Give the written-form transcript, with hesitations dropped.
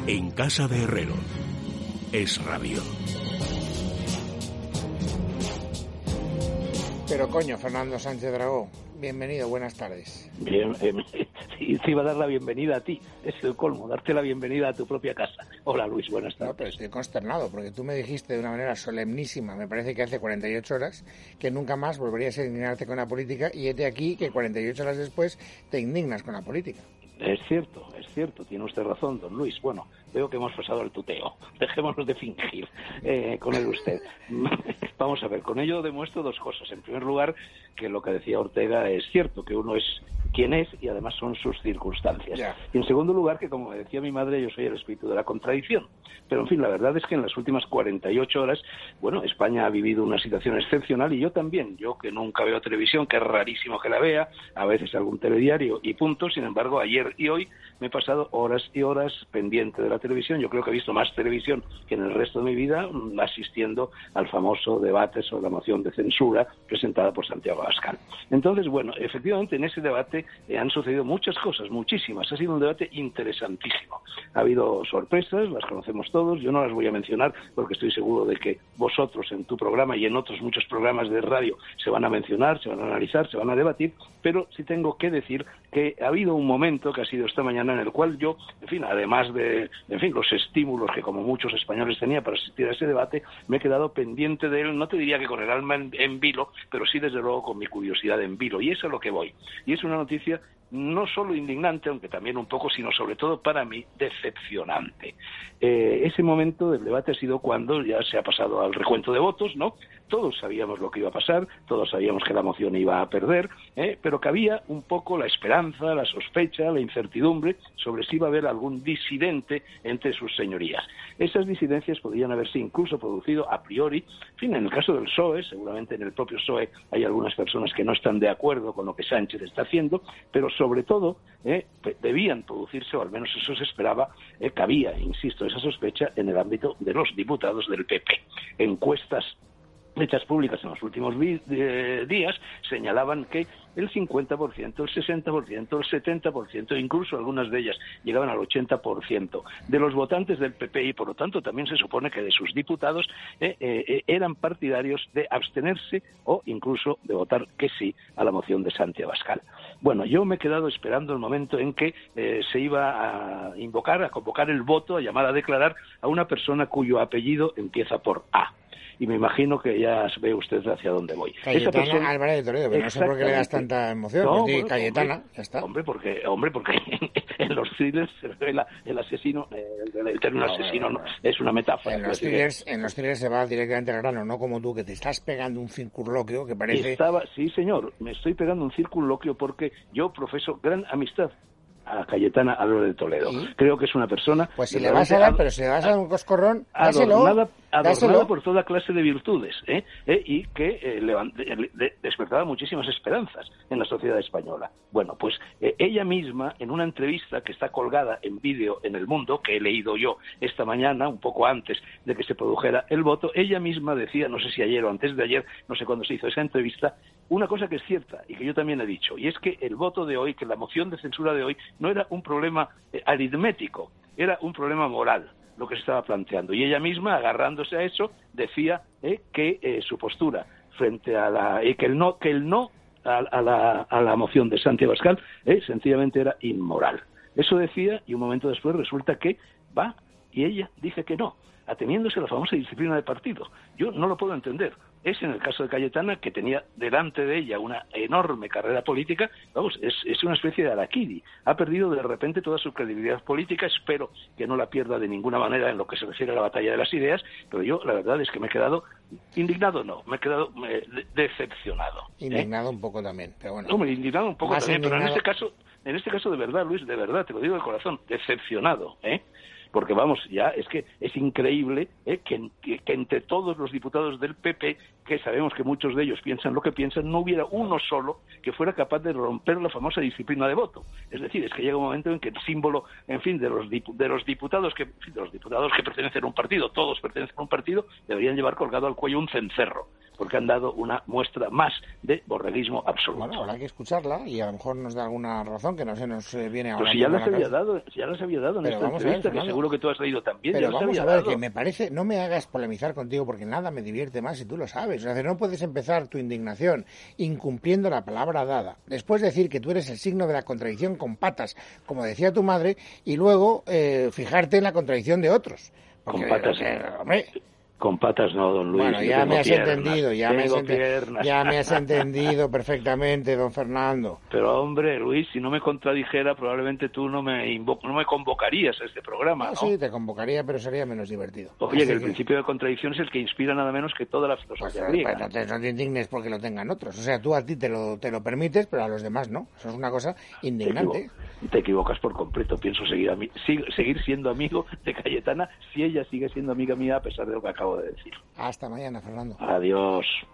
En casa de Herrero. Es Radio. Pero coño, Fernando Sánchez Dragó, bienvenido, buenas tardes. Bien, sí, te iba a dar la bienvenida a ti, es el colmo, darte la bienvenida a tu propia casa. Hola Luis, buenas tardes. No, pero estoy consternado, porque tú me dijiste de una manera solemnísima, me parece que hace 48 horas, que nunca más volverías a indignarte con la política, y hete aquí que 48 horas después te indignas con la política. Es cierto, tiene usted razón, don Luis. Bueno, veo que hemos pasado el tuteo. Dejémonos de fingir con él usted. Vamos a ver, con ello demuestro dos cosas. En primer lugar, que lo que decía Ortega es cierto, que uno es quien es y además son sus circunstancias. Yeah. Y en segundo lugar, que como decía mi madre, yo soy el espíritu de la contradicción. Pero en fin, la verdad es que en las últimas 48 horas, bueno, España ha vivido una situación excepcional y yo también. Yo que nunca veo televisión, que es rarísimo que la vea, a veces algún telediario y punto. Sin embargo, ayer y hoy me he pasado horas y horas pendiente de la televisión. Yo creo que he visto más televisión que en el resto de mi vida, asistiendo al famoso debate sobre la moción de censura presentada por Santiago Abascal. Entonces, bueno, efectivamente en ese debate han sucedido muchas cosas, muchísimas. Ha sido un debate interesantísimo. Ha habido sorpresas, las conocemos todos. Yo no las voy a mencionar porque estoy seguro de que vosotros en tu programa y en otros muchos programas de radio se van a mencionar, se van a analizar, se van a debatir, pero sí tengo que decir que ha habido un momento que ha sido esta mañana en el cual yo, en fin, además de, los estímulos que como muchos españoles tenía para asistir a ese debate, me he quedado pendiente de él, no te diría que con el alma en vilo, pero sí desde luego con mi curiosidad en vilo, y es a lo que voy. Y es una noticia no solo indignante, aunque también un poco, sino sobre todo para mí decepcionante. Ese momento del debate ha sido cuando ya se ha pasado al recuento de votos, ¿no? Todos sabíamos lo que iba a pasar, todos sabíamos que la moción iba a perder, pero que había un poco la esperanza, la sospecha, la incertidumbre sobre si iba a haber algún disidente entre sus señorías. Esas disidencias podrían haberse incluso producido a priori. En fin, en el caso del PSOE, seguramente en el propio PSOE hay algunas personas que no están de acuerdo con lo que Sánchez está haciendo, pero sobre todo debían producirse, o al menos eso se esperaba, que había, insisto, esa sospecha en el ámbito de los diputados del PP. Encuestas hechas públicas en los últimos días señalaban que el 50%, el 60%, el 70%, incluso algunas de ellas llegaban al 80% de los votantes del PP, y por lo tanto también se supone que de sus diputados eran partidarios de abstenerse o incluso de votar que sí a la moción de Santi Abascal. Bueno, yo me he quedado esperando el momento en que se iba a convocar el voto, a llamar a declarar a una persona cuyo apellido empieza por A. Y me imagino que ya ve usted hacia dónde voy. Cayetana esa persona, Álvarez de Toledo, pero no sé por qué le das tanta emoción. No, pues Cayetana, hombre, ya está. Hombre, porque en los thrillers se revela el asesino, el término asesino no, es una metáfora. En los thrillers se va directamente al grano, no como tú, que te estás pegando un circunloquio que parece... Sí, señor, me estoy pegando un circunloquio porque yo profeso gran amistad a Cayetana Álvarez de Toledo. ¿Sí? Creo que es una persona... Pues si le vas a dar, pero si le vas a dar un coscorrón, dáselo. Adornada por toda clase de virtudes, y que despertaba muchísimas esperanzas en la sociedad española. Bueno, pues ella misma, en una entrevista que está colgada en vídeo en El Mundo, que he leído yo esta mañana, un poco antes de que se produjera el voto, ella misma decía, no sé si ayer o antes de ayer, no sé cuándo se hizo esa entrevista, una cosa que es cierta y que yo también he dicho, y es que el voto de hoy, que la moción de censura de hoy, no era un problema aritmético, era un problema moral lo que se estaba planteando. Y ella misma, agarrándose a eso, decía que su postura frente a que el no a la moción de Santi Abascal sencillamente era inmoral. Eso decía, y un momento después resulta que va y ella dice que no, ateniéndose a la famosa disciplina de partido. Yo no lo puedo entender. Es en el caso de Cayetana, que tenía delante de ella una enorme carrera política, vamos, es una especie de harakiri. Ha perdido de repente toda su credibilidad política, espero que no la pierda de ninguna manera en lo que se refiere a la batalla de las ideas, pero yo la verdad es que me he quedado indignado, me he quedado decepcionado. Indignado un poco también, pero bueno. No, indignado un poco también, indignado. Pero en este caso de verdad, Luis, de verdad, te lo digo de corazón, decepcionado, porque vamos, ya es que es increíble que entre todos los diputados del PP, que sabemos que muchos de ellos piensan lo que piensan, no hubiera uno solo que fuera capaz de romper la famosa disciplina de voto. Es decir, es que llega un momento en que el símbolo, en fin, de los diputados que pertenecen a un partido, todos pertenecen a un partido, deberían llevar colgado al cuello un cencerro. porque han dado una muestra más de borreguismo absoluto. Bueno, habrá que escucharla y a lo mejor nos da alguna razón que no se nos viene ahora. Pues si ya las había dado en esta entrevista, que seguro que tú has leído también. Pero vamos a ver, que me parece, no me hagas polemizar contigo porque nada me divierte más y tú lo sabes. O sea, no puedes empezar tu indignación incumpliendo la palabra dada, después decir que tú eres el signo de la contradicción con patas, como decía tu madre, y luego fijarte en la contradicción de otros. Porque, con patas, hombre, con patas no, don Luis. Bueno, ya me has entendido, ya me has entendido perfectamente, don Fernando. Pero hombre, Luis, si no me contradijera, probablemente tú no me convocarías a este programa, ¿no? Sí, te convocaría, pero sería menos divertido. Oye, que el principio de contradicción es el que inspira nada menos que toda la filosofía griega. Pues no te indignes porque lo tengan otros. O sea, tú a ti te lo permites, pero a los demás no. Eso es una cosa indignante. Te equivocas por completo. Pienso seguir siendo amigo de Cayetana si ella sigue siendo amiga mía a pesar de lo que acabo de decir. Hasta mañana, Fernando. Adiós.